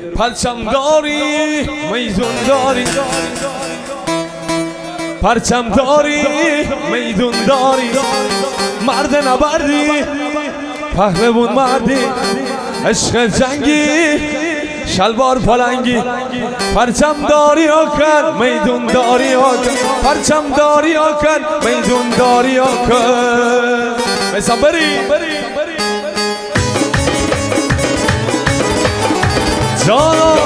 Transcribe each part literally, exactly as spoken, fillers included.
پرچم داری میدون داری، پرچم داری میدون داری، مرد نبردی پهلوون مردی، عشق جنگی شلوار پلنگی، پرچم داری آکن میدون داری آکن، پرچم داری آکن میدون داری آکن. میسم بری جانا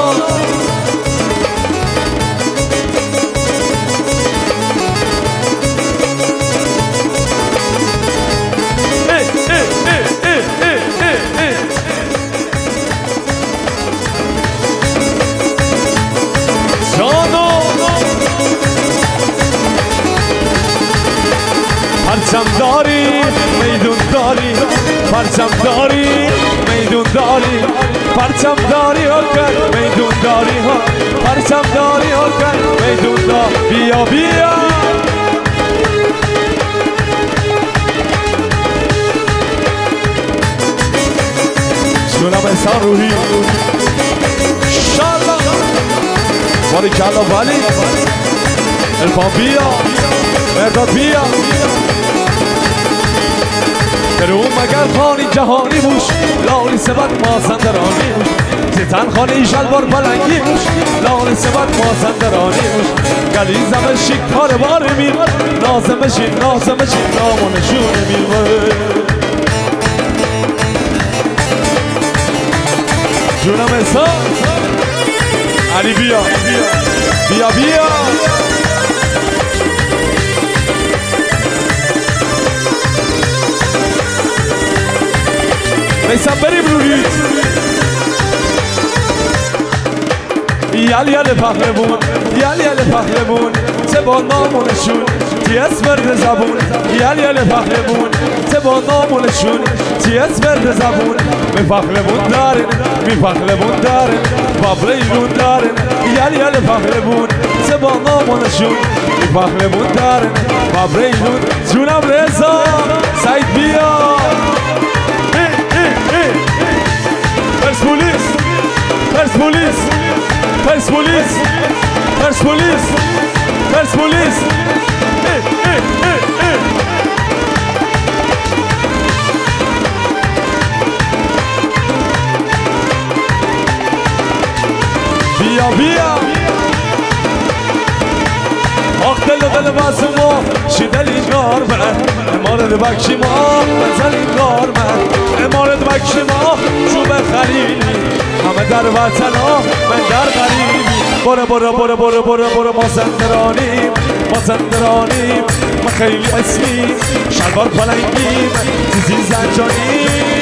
پرچم داری میدون داری، پرچم داری میدون داری، پرچم داری آکن میدون داری ها، پرچم داری آکن میدون داری. بیا بیا جونم انسان روحی شالله باری کلا ولی الفان بیا مرداد بیا درون مگر خانی جهانی موش، لالی سبت مازندرانی موش، زیتن خانی شلوار پلنگی موش، لالی سبت مازندرانی موش، گلیزم شکار بار میمد، نازم شین نازم شین نامونشون میمد. جونم انسان علی بیا بیا بیا میسم بریم روحی یل یل پهلوون، یل یل پهلوون زبان نامونشون تیز برد زبون، یل یل پهلوون زبان نامونشون تیز برد زبون. می پهلوون دارن می پهلوون دارن بابلیون دارن، یل یل پهلوون زبان نامونشون می پهلوون دارن بابلیون. جونم رضا سعید بیا پرسپولیس پرسپولیس پرسپولیس پرسپولیس پرسپولیس بیا بیا آخ دل دل بازمو شیدلی نار من امارد بکشی ما بزنی نار من امارد بکشی ما چوب خلیلی همه در وطن ها من در غریبی. برو برو برو برو برو برو ما زندرانیم ما زندرانیم ما خیلی اسمیم شلوار پلنگیم زیزی زنجانیم